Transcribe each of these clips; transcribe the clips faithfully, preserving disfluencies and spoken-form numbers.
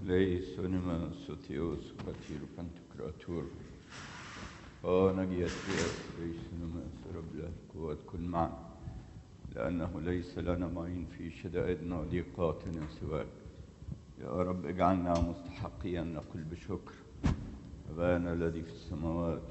Leisonima sotios katir pantokratur. ونجيت ليسنما رب القوات كل معنا لأنه ليس لنا معين في شدائدنا وضيقاتنا سواك. يا رب اجعلنا مستحقين نقول بشكر أبانا الذي في السماوات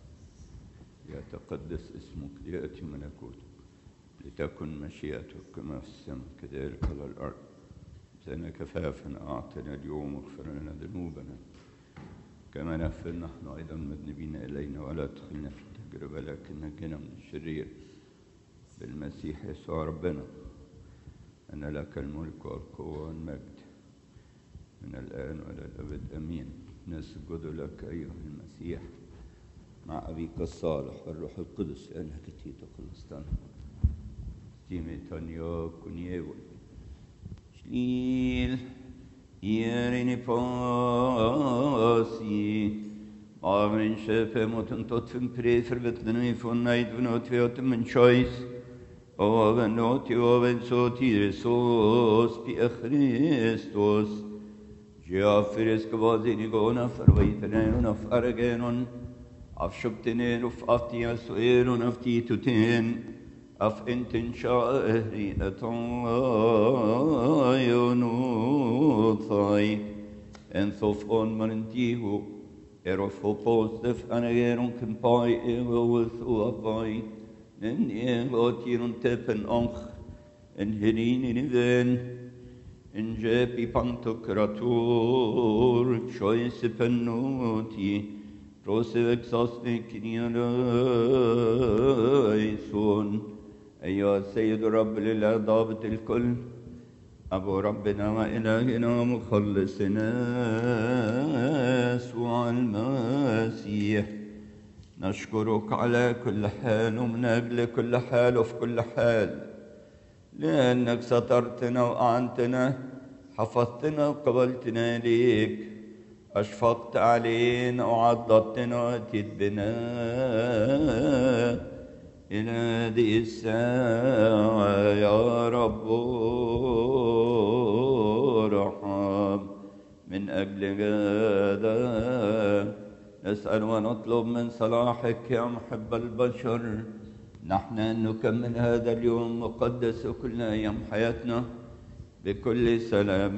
يتقدس اسمك ليأتي ملكوتك لتكن مشيئتك كما في السماء كذلك على الأرض. زينا كفافنا أعطنا اليوم واغفر لنا ذنوبنا كما نغفر نحن أيضا مذنبين إلينا ولا تدخلنا في تجربة لكن نجنا من الشرير بالمسيح يسوع ربنا. أن لك الملك والقوة والمجد من الآن وإلى الأبد آمين. نسجد لك أيها المسيح مع أبيك الصالح والروح القدس لأنك تيت خلصتنا. ستيميتانيا كونيول شليل يريني باسي آمين شفه متن تطفن بريفر بتنوي فون نايد ونوت فيوت من شويس أوبن نوتي أوبن صوتي رسوس بي أخريستوس جافرس كبازيني قونا فرويتنين ونفرقين أفشبتنين وفأفتي أسوئين ونفتي تتين أف انتن شاهري أطايونوثاي انثوف أون مننتيهو إرفو بوستف أنا غيرون كمباي إيوثو أباي إن إيغوتيرون تبن أنخ إن هريني نذين إن جابي بانتوكراتور شويس بنوتي روسيك ساسني كنيرايسون أيها السيد الرب لله ضابط الكل أبو ربنا وإلهنا مخلصنا يسوع المسيح نشكرك على كل حال ومن أجل كل حال وفي كل حال لأنك سترتنا وأعنتنا حفظتنا وقبلتنا ليك أشفقت علينا وعضدتنا وأتيت بنا إلى هذه الساعة يا رب ارحم. من أجل هذا نسأل ونطلب من صلاحك يا محب البشر نحن أن نكمل هذا اليوم مقدس وكل أيام حياتنا بكل سلام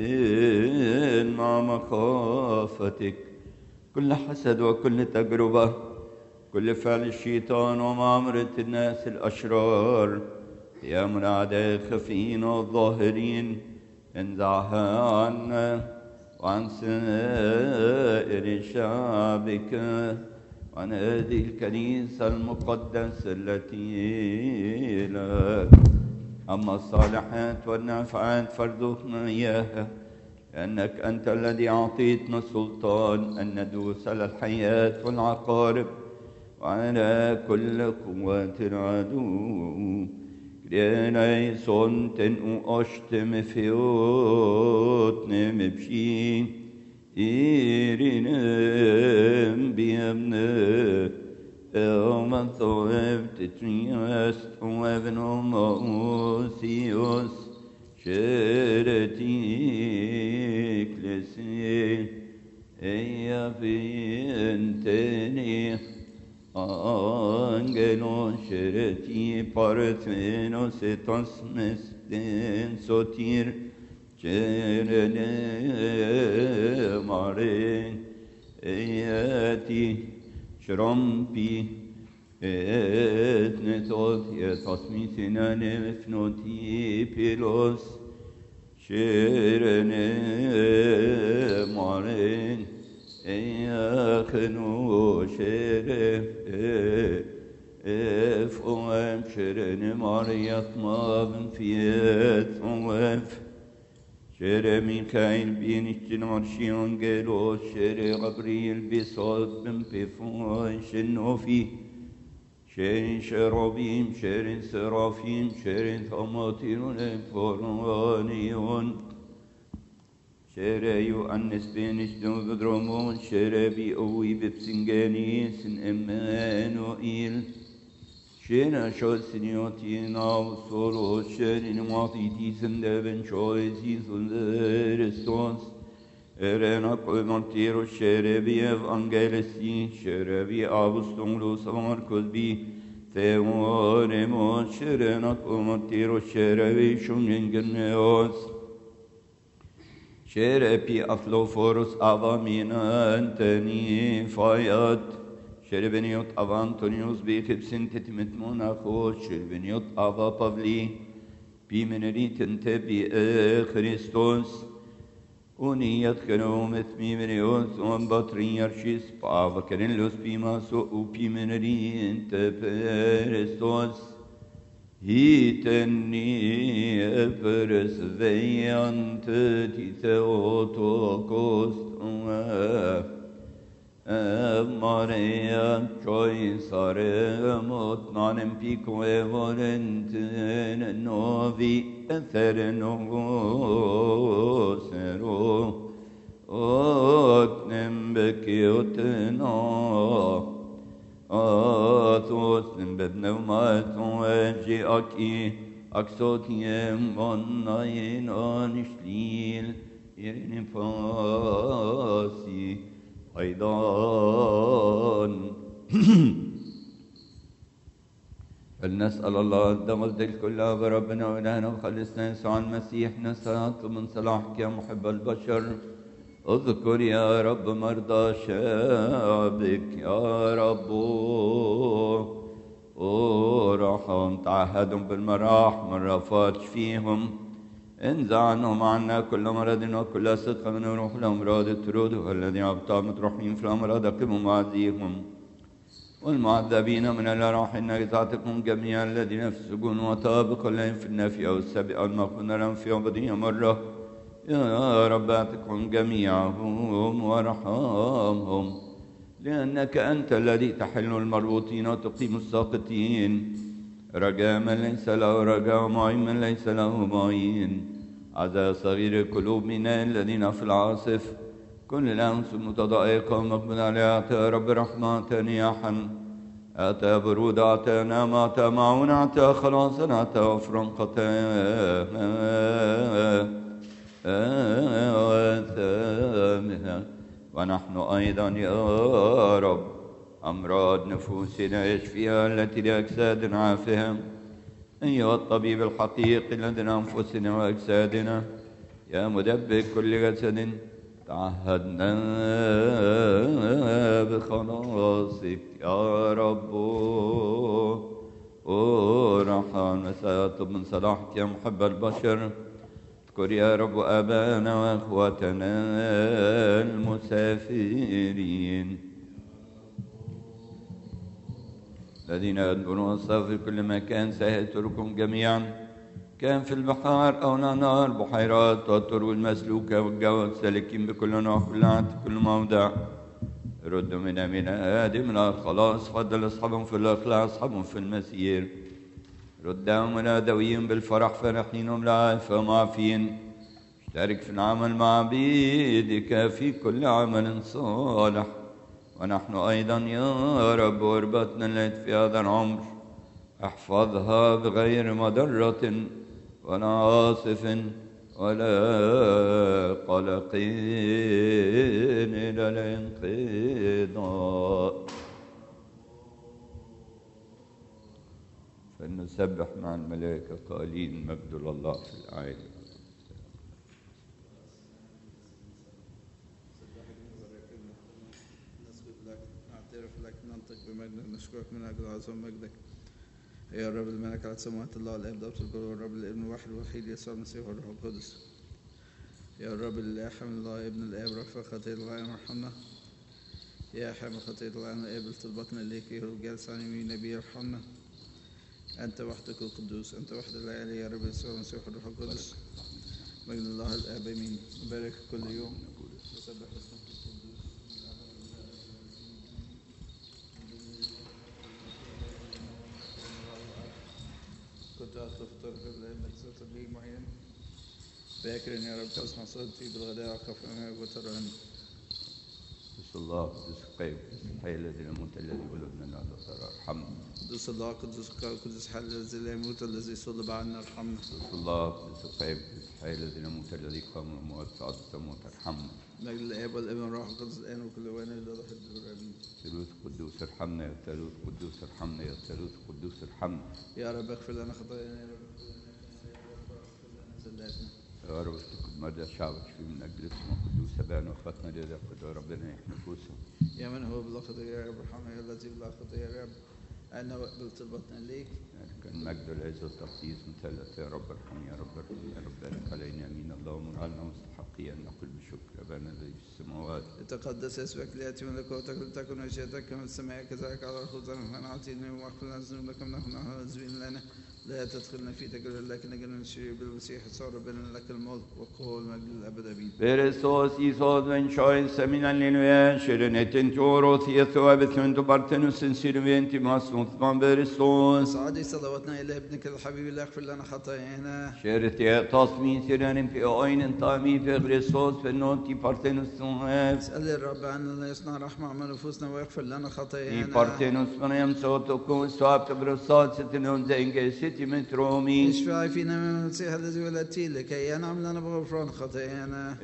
مع مخافتك. كل حسد وكل تجربة كل فعل الشيطان ومعامرة الناس الأشرار يا من أعداء خفين والظاهرين انزعها عنا وعن سائر شعبك وعن هذه الكنيسة المقدسة التي لك. أما الصالحات والنافعات فارزقنا إياها لأنك أنت الذي أعطيتنا السلطان أن ندوس على الحياة والعقارب وعلى كل قوات العدو. كرينايسون تنقو أشتم فيوت نمبشي إيرينم بيمنا أومن ثوبت تريست وابن موسيوس شرتي كلسي أيا بنتني Angelo shereti partheno setas mesten sotir cherene mare eyati shrampi etnetot yetasmisina nefnoti pilos sherene mare eyaknu sheref افهم شرن مريت ما فيت وف شر ميخائيل بين الجنارشيون قالوا شر غبريل بصوت بن بفون شنوفي شر شرابيم شر سرافيم شر ثماطيرون فورانيون شر يؤنس بين جنوب درومون شر بيقوي ببسنجانيس إمانوئيل شينا شو سنيوتينا وصولو شيرين معطيتي سندبن شويسي سندرستونس Erena Koimantiro Sherebi Evangelisi Sherebi Avustumlu Samarkos Bi Theoremo Sherena Koimantiro Sherebi Shumingeneos Sherepi Afloforus Avamina Antoni Fayat Sherebeniot Avantonius Bitipsin Titmitmonachos Sherebeniot Ava Pavli Bimenerit Tebi Christos Uniat Kenom Ethmimenios on Batriarchis Pava Kerenlos Pimas Upimenerin Teperestos Hiteni Eperes Veiant Titeotokos Maria Choisare Motnanem Pico Evorenten Novi Etherenosero Otnem Bekiotena Athosnem Bedneumaton Eji Aki Aksotiem Onnain Anishlil Irin Pasi أيضا فلنسأل الله الدمج الكل بربنا وإلهنا وخلصنا يسوع المسيح نسأل من صلاحك يا محب البشر اذكر يا رب مرضى شعبك يا رب ورحم تعهدهم بالمراح من رفات فيهم انزع عنهم عنا كل مرض وكل صدق من روح الأمراض الترود والذي أبطأ مطروحين في الأمراض قموا معزيهم والمعذبين من الأراح النجزاتكم جميعا الذين في السجون وطابق لهم في النفي أو السبع المغفون لهم في عبدية مرة يا رب أعتقهم جميعهم وارحمهم لأنك أنت الذي تحل المربوطين وتقيم الساقطين رجاء من ليس له رجاء ومعين من ليس له معين عزا صغير القلوب من الذين في العاصف كل الأنس المتضايقة ومقبل عليها أعطى رب رحمة نياحا أعطى برود أعطى نام أعطى معون أعطى خلاصا أعطى وفرا قطايا ونحن أيضا يا رب أمراض نفوسنا يشفيها التي لأجسادنا عافها أيها الطبيب الحقيقي الذي أنفسنا وأجسادنا يا مدبر كل جسد تعهدنا بخلاصك يا رب ورحمنا سيطلب من صلاحك يا محب البشر اذكر يا رب آبانا وأخواتنا المسافرين الذين يدبرون الصف في كل مكان سيتركهم جميعا كان في البحار أو نهار بحيرات والطرق المسلوكة والجواد سالكين بكل نوع كل عهد كل موضع ردوا منا من آدم من الخلاص فضل أصحابهم في الأخلاق أصحابهم في المسير ردهم منادويين بالفرح فرحين بالعافية ومعافين اشترك في العمل مع عبيدك في كل عمل صالح ونحن أيضا يا رب غربتنا التي في هذا العمر احفظها بغير مضرة ولا عاصف ولا قلق إلى الانقضاء فلنسبح مع الملائكة قائلين مجد الله في الأعالي. نشكرك من أجل عظم مجدك يا رب الملك على سماوات الله الآب ضبط الكل والرب الابن الواحد الوحيد يسوع المسيح والروح القدس يا رب الله حمل الله ابن الآب رفع خطية العالم ارحمنا يا حامل خطية العالم قابل طلبتنا إليك يا رب جالس عن يمين نبي ارحمنا أنت وحدك القدوس أنت وحد العالي يا رب يسوع المسيح والروح القدس مجد الله الآب آمين نبارك كل يوم وسبح اسمك القدوس كنت أطلب طرف لأنك ستبليغ معين فاكر يا رب تسمع صوتي بالغداء وقف أمامك وتراني الله قدوس القيم قدوس الحي الذي لا يموت الذي ولدنا لا ضرر ارحمنا. قدوس الله قدوس القوي قدوس الحي الذي لا يموت الذي صلب عنا ارحمنا. قدوس الله قدوس القيم قدوس الحي الذي لا يموت الذي قام من الاموات صعد السماوات ارحمنا. مجد الاب والابن والروح القدس الان وكل وان الى ظهر الدهور امين. ثالوث قدوس ارحمنا يا ثالوث قدوس ارحمنا يا ثالوث قدوس ارحمنا. يا رب اغفر لنا خطايانا يا رب اغفر لنا زلاتنا. يا رب افتقد مدى شعبك في من اجل اسمه قدوس ابانا واخواتنا لذا قد ربنا يحمي نفوسهم. يا من هو بلا خطيه يا رب ارحمنا، يا الذي بلا خطيه يا رب أنا وقبل طلبتنا ليك. يعني كان مجد العز والتقديس مثلث. يا رب ارحم يا رب ارحم يا رب بارك علينا امين. اللهم اجعلنا مستحقين ان نقول بشكر ابانا الذي في السماوات. يتقدس اسمك، لياتي ملكوتك، لتكن مشيئتك كما في السماء كذلك على الارض. خبزنا فنعطينا واغفر لنا ذنوبنا كما نحن نذنب لنا، لا تدخلنا في تجربة لكن نجنا من الشرير بالمسيح يسوع ربنا، لك الملك والقوة والمجد للأبد آمين. Beresos isod ven choin seminan linue shirenetin toros yethobet min dubartenus sirventi masut van beresos. صعدي صلواتنا إلى ابنك الحبيب اللي يغفر لنا خطايانا. شرتي تصمي سيرن في عين طامي في بريسوس في نوتي بارتنوس سوف. اسأل الرب أن يصنع رحمة على نفوسنا ويغفر لنا خطايانا. في بارتنوس من يمسوتكم سواب تبرسات ستنون زينك ستي مترومي. اشفعي فينا من المسيح الذي ولدتي لكي ينعم لنا بغفران خطايانا.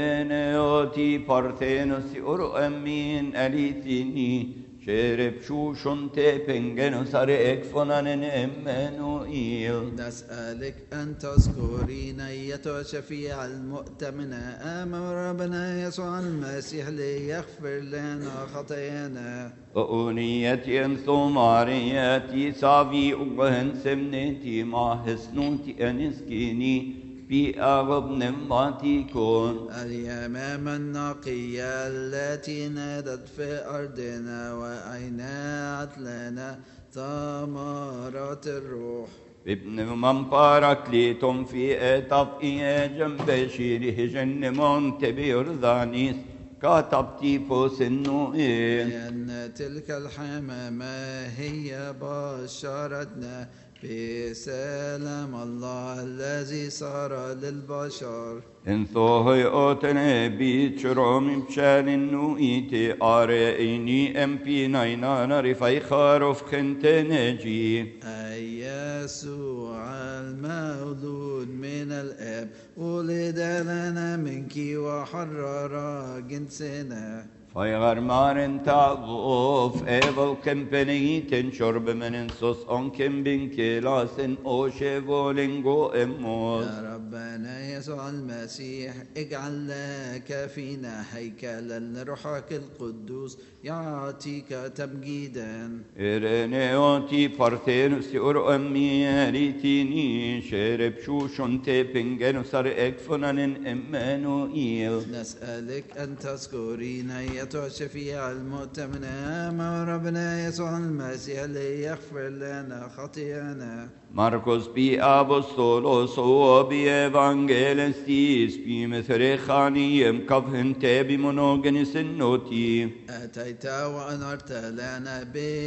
إرنيوتي بارتنوس أورو أمين أليتيني. شرب شوشون تبنجن سارك فنان إمانوئيل. نسألك أن تذكرين أيتها شفيع المؤتمنة أمام ربنا يسوع المسيح ليغفر لنا خطايانا. أونيتي أنثماريتي سافي أغهن سمنتي ما حسنوتي أنسكيني في أغب نماتيكون. اليمام النقية التي نادت في أرضنا وأينعت لنا ثمرات الروح. ابن من باراكليتم في أطفئ جنب شيره جنمون تبيرذانيس كاتبتي فوس النوئين. لأن تلك الحمامة هي بشرتنا بسلام الله الذي صار للبشر. إن ثوهي أوتني بيتشروم بشان النوئيتي أرئيني أم في نينانا رفاي خاروف خنت نجي. أي يسوع المولود من الآب ولد لنا منك وحرر جنسنا. فايغر مارن تابوف ايفل كمبني تنشرب من انسوس انكم بن كلاسن اوشيفولينغو اموس. يا ربنا يسوع المسيح اجعل لك فينا هيكلا لروحك القدوس يعطيك تمجيدا. إرنيوتي بارتينوس يور أمي ريتيني شرب شوشون تبنجن سر اكفنان إمانوئيل. نسألك أن تذكرين أيتها الشفيع المؤتمنة أمام ربنا يسوع المسيح ليغفر لنا خطايانا. Marcos bi apostolos o bi evangelistis bi methrechanim kavhen tebi monogenis noti. أتيت وأنرت لنا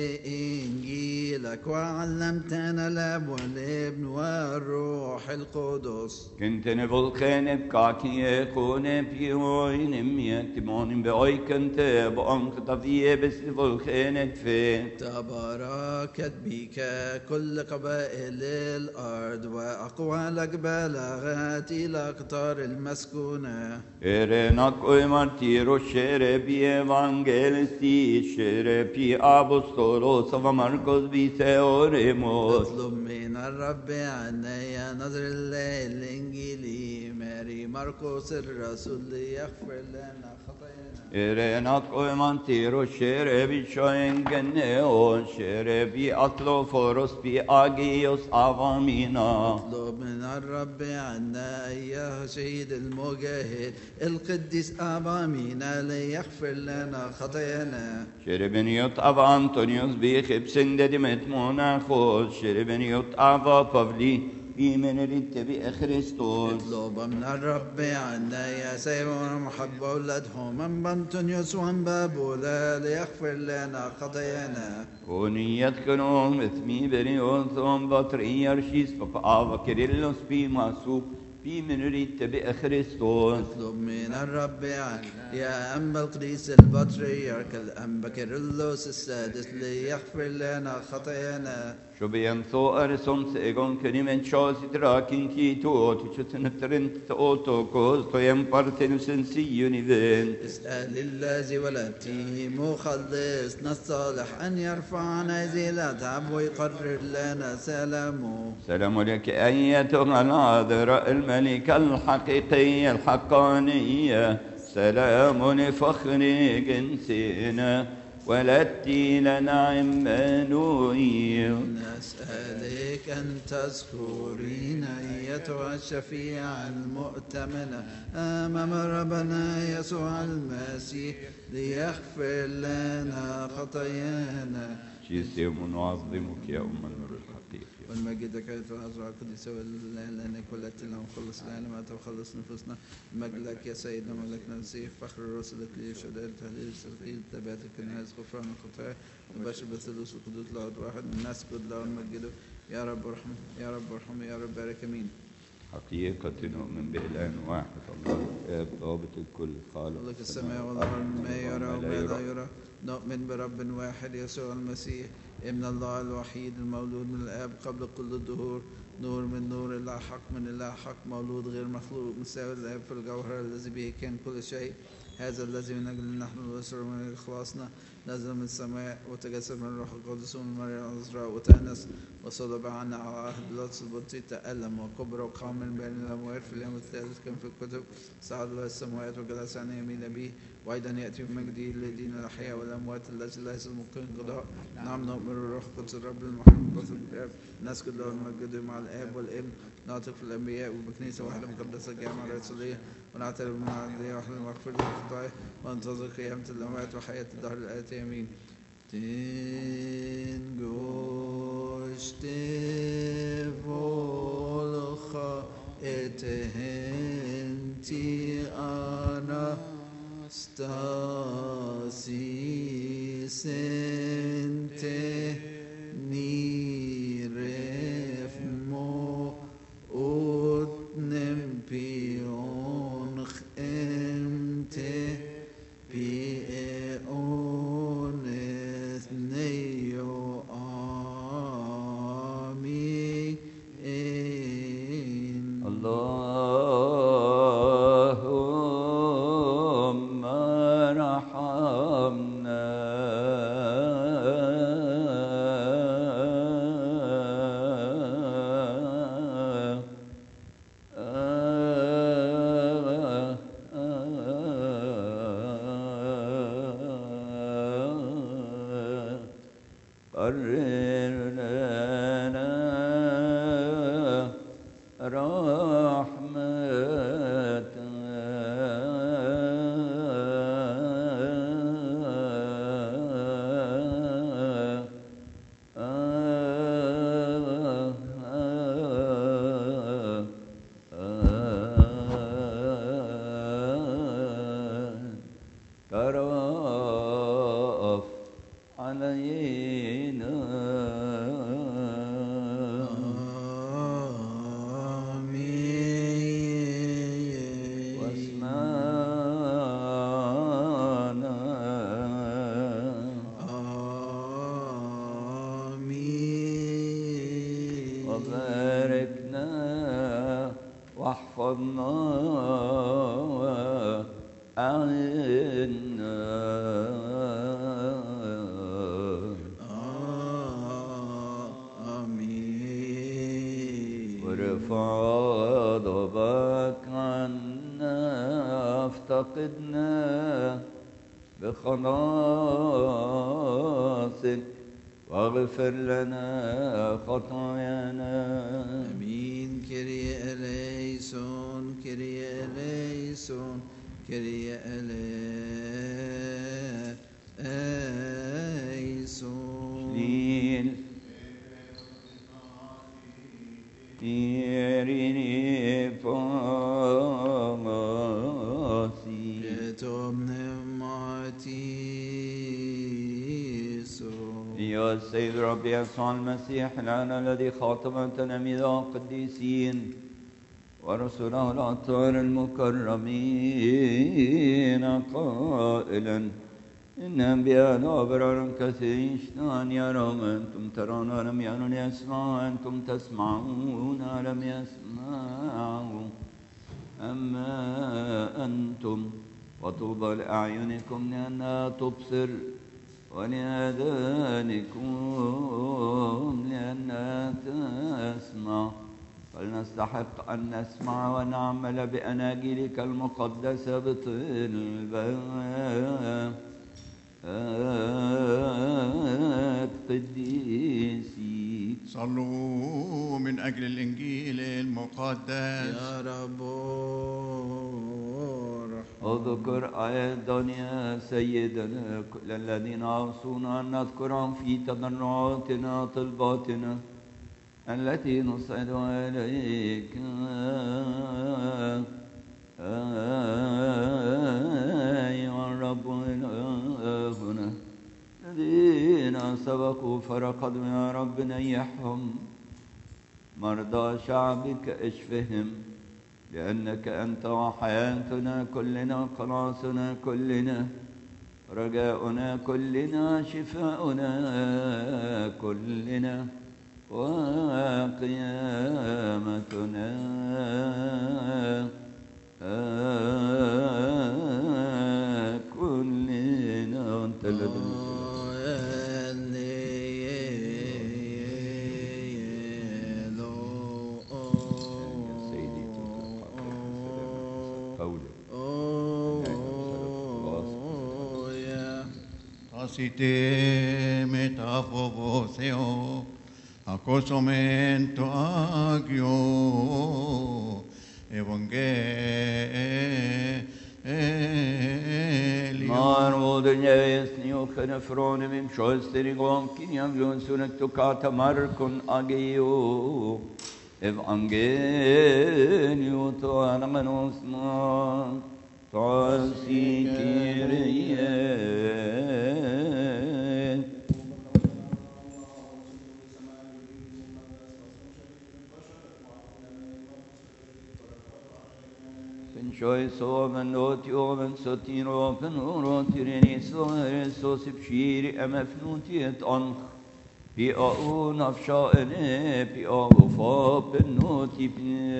بإنجيلك وعلمتنا الأب والابن والروح القدس. كنت نفلخن بكاكي يكون بيوين ميتمون بأي كنت بأنك طفيه بس فلخن تفي. تباركت بك كل قبائل الأرض وأقوالك بلغت إلى أقطار المسكونة. إرناك ومارتيرو شربي إيفانجيلستي شربي أبوستولوس وماركوس بي ثيوريموس. اطلب من الرب عنا يا نظر الليل الإنجيلي ماري مرقس الرسول ليغفر لنا خطايانا. إرناك ومارتيرو شربي شوينجنيو شربي أطلوفوروس بي أجيوس أفامينا. اطلب من الرب عنا أيها شهيد المجاهد القديس أبامينا ليغفر لنا خطايانا. شربنيوت أبا أنطونيوس بي خبسن ددمت موناخوس شربنيوت أبا بافلي في من الاتباع خريستوس. اطلب من الرب عنا يا سيدنا محب أولادهم من بنطونيوس وانبابولا ليغفر لنا خطايانا. ونيت كنوم اثمي بريوثوم بطريرشيس ففعاف كيرلس بي ماسوب في من ريت بأخريستوس اطلب من الرب يا أنبا القديس البطريرك الأنبا كيرلس السادس ليغفر لنا خطايانا. شو بينثو أرسوم سيغون كريمن شوسي تراكين كيتو تشتن ترنت أوتو كوستو يمبارتن سنسيوني ذين. اسأل الذي ولدته مخلصنا الصالح أن يرفعنا إذا تعب ويقرر لنا سلامه. سلام لك أيتها العذراء الملكة الحقيقية الحقانية، سلام لفخر جنسنا ولدتي لنا عمانوئيل. نسألك أن تذكرين أيتها الشفيعة المؤتمنة أمام ربنا يسوع المسيح ليغفر لنا خطايانا. جسم نعظمك يا أم النور الحقيقي. والمجد كانت العذراء القديسة لأنك ولدت لنا وخلص العالم أنت وخلص نفوسنا. المجد لك يا سيدنا ملكنا المسيح فخر الرسل لي شهداء تهليل السلفين تبعت الكنائس غفران الخطايا وبشر بالثلوث وقدوس الأرض واحد الناس قد له المجد. يا رب ارحم يا رب ارحم يا رب بارك امين. حقيقة نؤمن بإله واحد الله الآب ضابط الكل خالق خالق السماء والأرض ما يرى وما لا يرى. نؤمن برب واحد يسوع المسيح ابن الله الوحيد المولود من الآب قبل كل الدهور، نور من نور إله حق من إله حق، مولود غير مخلوق مساوي الآب في الجوهر الذي به كان كل شيء. هذا الذي من أجل نحن البشر من إخلاصنا نزل من السماء وتجسد من الروح القدس ومن مريم العذراء وتأنس وصلب عنا على عهد بيلاطس البنطي، تألم وكبر وقام من بين الأموات في اليوم الثالث كان في الكتب صعد إلى السماوات وجلس عن يمين أبيه وأيضا يأتي بمجده لدين الأحياء والأموات الذي ليس ممكن قضاء. نعم نؤمن بالروح القدس الرب المحب بطل الآب نسجد له المجد مع الآب والابن ناطق في الأنبياء وبكنيسة واحدة مقدسة جامعة رسولية ونعترف من العدلية واحدة المغفرة للخطايا وننتظر قيامة الأموات وحياة الدهر الآتي آمين. Den goste volcha et henti anastasis ente nirefmo ut nempion ente pieones neo amin. اللهم ارحمنا قرر لنا رحمتك ترأف علينا واسمعنا وباركنا واحفظنا وأعنا وارفع غضبك عنا افتقدنا بخلاصك واغفر لنا خطايانا. امين. كريا اليسون كريا اليسون كريا اليسون. ليل تيريني فاماسي يتوب نماتيسو. يا السيد ربي يسوع المسيح الآن الذي خاطب تلاميذ القديسين ورسله الأطهار المكرمين قائلا إن أنبياء أبرار كثيرين اشتهان يرون أنتم ترون ولم يرون يسمعوا أنتم تسمعون ولم يسمعوا أما أنتم وطوبى لأعينكم لأنها تبصر ولآذانكم لأنها تسمع فلنستحق أن نسمع ونعمل بأناجيلك المقدسة بطلبة قديسي. صلوا من أجل الإنجيل المقدس. يا رب اذكر أيضا يا سيدنا كل الذين أوصونا أن نذكرهم في تضرعاتنا طلباتنا التي نصعدها إليك أيها الرب إلهنا. الذين سبقوا فرقدوا يا رب نيحهم، مرضى شعبك اشفهم، لأنك أنت وحياتنا كلنا، خلاصنا كلنا، رجاؤنا كلنا، شفاؤنا كلنا، وقيامتنا كلنا. أنت الذي Si te metafoboseo, acosomento agio, evangelio. Marmudun yesni ukhnefron mim shoistirigon kinyam lunsunek tukata markun agio evangelio to anamanosma tasi kiriye. Joy so men not yomen sotiro penuro tireni so so sibshiri amfnutiet an bi aun afshane bi awfa penoti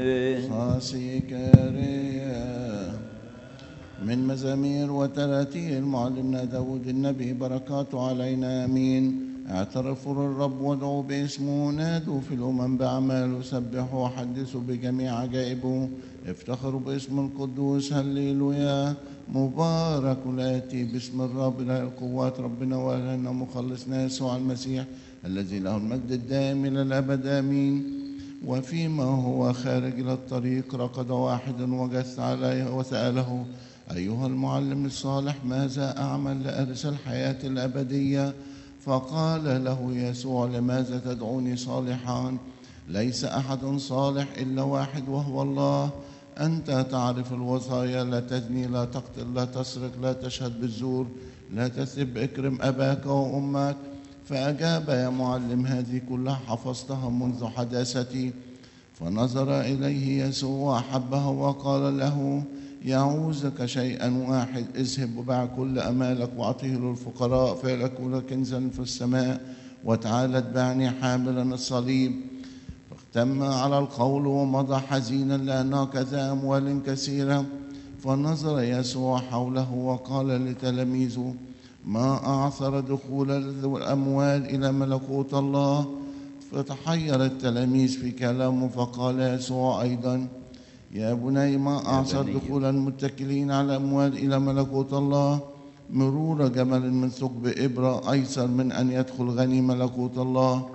صاسيكريا من مزامير وتراتيل معلمنا داود النبي بركاته علينا امين. اعترفوا للرب وادعوا باسمه، نادوا في الامم باعماله، سبحوا وحدثوا بجميع عجائبه، افتخروا باسم القدوس. هللويا مبارك الاتي باسم الرب اله القوات، ربنا والهنا مخلصنا يسوع المسيح الذي له المجد الدائم الى الابد امين. وفيما هو خارج الى الطريق ركض واحد وجث عليه وساله: ايها المعلم الصالح، ماذا اعمل لارث الحياه الابديه؟ فقال له يسوع: لماذا تدعوني صالحا؟ ليس أحد صالح إلا واحد وهو الله. أنت تعرف الوصايا: لا تزني، لا تقتل، لا تسرق، لا تشهد بالزور، لا تسب، اكرم أباك وأمك. فأجاب: يا معلم، هذه كلها حفظتها منذ حداثتي. فنظر إليه يسوع وأحبه وقال له: يعوزك شيئا واحد، اذهب وباع كل أمالك وأعطيه للفقراء فيكون كنزا في السماء، وتعال اتبعني حاملا الصليب. فاختم على القول ومضى حزينا لأنه كذا أموال كثيرة. فنظر يسوع حوله وقال لتلاميذه: ما أعثر دخول الأموال إلى ملكوت الله. فتحير التلاميذ في كلامه، فقال يسوع أيضا: يا بني، ما أعثر دخول المتكلين على الأموال إلى ملكوت الله. مرور جمل من ثقب إبرة أيسر من أن يدخل غني ملكوت الله.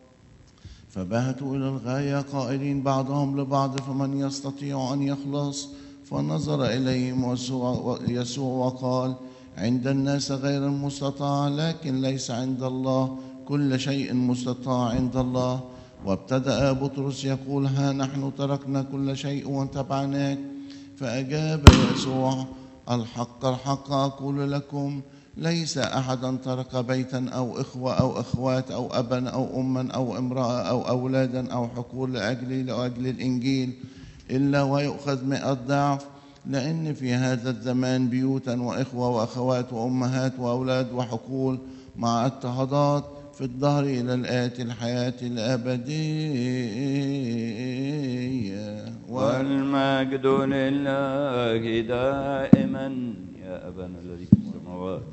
فبهتوا إلى الغاية قائلين بعضهم لبعض: فمن يستطيع أن يخلص؟ فنظر إليهم يسوع وقال: عند الناس غير المستطاع، لكن ليس عند الله. كل شيء مستطاع عند الله. وابتدأ بطرس يقول: ها نحن تركنا كل شيء واتبعناك. فأجاب يسوع: الحق الحق أقول لكم، ليس أحدا ترك بيتا أو إخوة أو إخوات أو أبا أو أما أو امرأة أو أولادا أو حقول لأجلي لأجل الإنجيل إلا ويؤخذ مئة ضعف، لأن في هذا الزمان بيوتا وإخوة وأخوات وأمهات وأولاد وحقول مع اضطهادات في الدهر إلى الآتي الحياة الأبدية. والمجد لله دائما يا أبانا الذي في السماوات.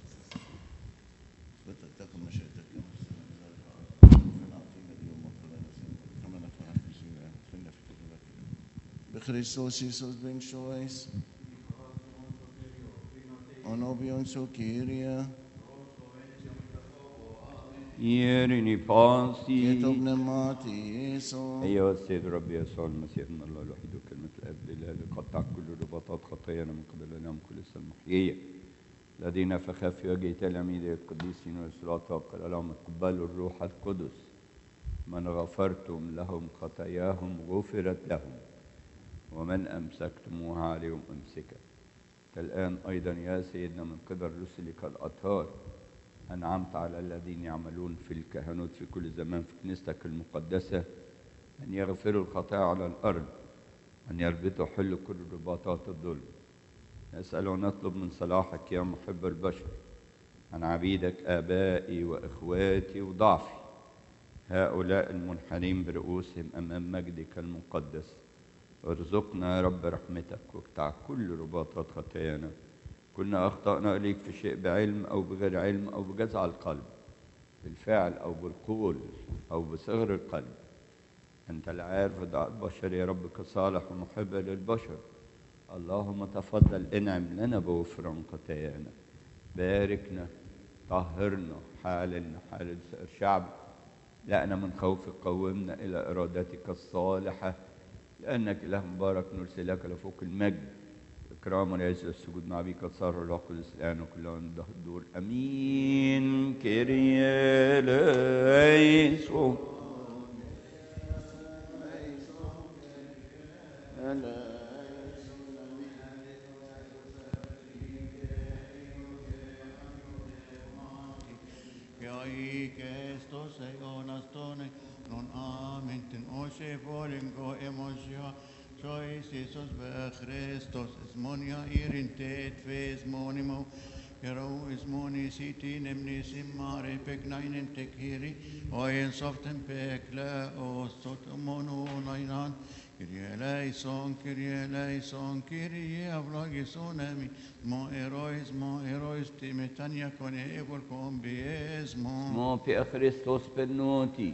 فتتقم مشيئتك كما في السماء كذلك على الأرض. اليوم وقتنا كما نفعل في سيرة فينا في كتابك بخريستوس يسوس بن شويس ونوبيون سوكيريا يرني باسي يتوبنا ماتي يسوع. أيها السيد ربي يسوع المسيح ابن الله الوحيد وكلمة الآب الإله اللي قطع كل رباطات خطايانا من قبل نعم كل لسه المحيية الذين فخا في وجه تلاميذ القديسين والصلاة وقال لهم اقبلوا الروح القدس من غفرتم لهم خطاياهم غفرت لهم ومن أمسكتموها عليهم أمسكت. الآن أيضا يا سيدنا من قبل رسلك الأطهار أنعمت على الذين يعملون في الكهنوت في كل زمان في كنيستك المقدسة أن يغفروا الخطايا على الأرض، أن يربطوا حل كل رباطات الظلم. نسأل ونطلب من صلاحك يا محب البشر عن عبيدك آبائي وإخواتي وضعفي هؤلاء المنحنين برؤوسهم أمام مجدك المقدس. ارزقنا يا رب رحمتك واقطع كل رباطات خطايانا. كنا أخطأنا إليك في شيء بعلم أو بغير علم أو بجزع القلب، بالفعل أو بالقول أو بصغر القلب. أنت العارف ودع البشر يا رب كصالح ومحب للبشر. اللهم تفضل انعم لنا بغفران خطايانا، باركنا، طهرنا، حالنا حال الشعب، لأنا من خوفك قومنا إلى إرادتك الصالحة، لأنك إله مبارك نرسل لك لفوق المجد إكرام وليس السجود مع بك صار الروح القدس الآن وكلها عنده الدور. أمين. كيريا ليسوع non amenten oshe volen go emosia sois Jesus be Christos esmonia irintet ves monimo Hero is moni siti nemni simare peknainen tekiri oen soften pekla o sotomono nainan Kyrie eleison, Kyrie eleison, Kyrie avlogisonemi, mo erois, mo erois timetania con egor combiesmo. مو في خريستوس بنوتي.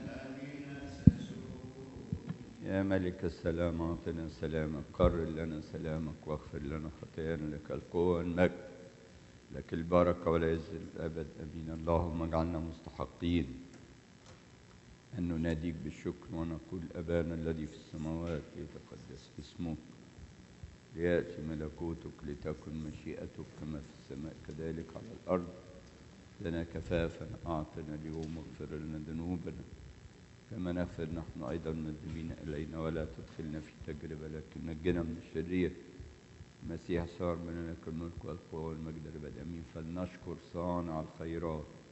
يا ملك السلام أعطنا سلامك، قرر لنا سلامك واغفر لنا خطايانا، لك القوة والمجد، لك البركة والعز الأبد أمين. اللهم اجعلنا مستحقين أن نناديك بالشكر ونقول أبانا الذي في السماوات يتقدس اسمك، ليأتي ملكوتك، لتكن مشيئتك كما في السماء كذلك على الأرض. لنا كفافا أعطنا اليوم واغفر لنا ذنوبنا كما نغفر نحن أيضا المذنبين إلينا، ولا تدخلنا في تجربة لكن نجنا من الشرير. المسيح صار من لك الملك والقوة والمجد الأبد أمين. فلنشكر صانع الخيرات